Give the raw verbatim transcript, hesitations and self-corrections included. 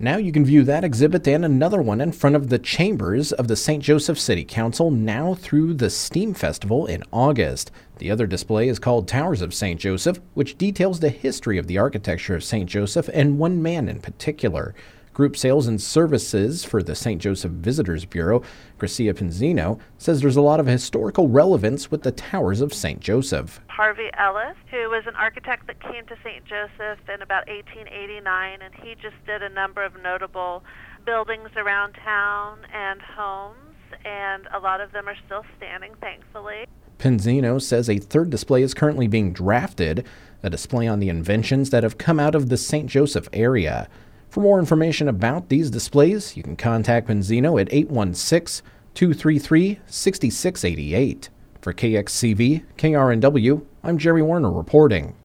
Now you can view that exhibit and another one in front of the chambers of the Saint Joseph City Council now through the STEAM Festival in August. The other display is called Towers of Saint Joseph, which details the history of the architecture of Saint Joseph and one man in particular. Group Sales and Services for the Saint Joseph Visitors Bureau, Gracia Penzino, says there's a lot of historical relevance with the Towers of Saint Joseph. Harvey Ellis, who was an architect that came to Saint Joseph in about eighteen eighty-nine, and he just did a number of notable buildings around town and homes, and a lot of them are still standing, thankfully. Penzino says a third display is currently being drafted, a display on the inventions that have come out of the Saint Joseph area. For more information about these displays, you can contact Penzino at eight one six, two three three, six six eight eight. For K X C V, K R N W, I'm Jerry Warner reporting.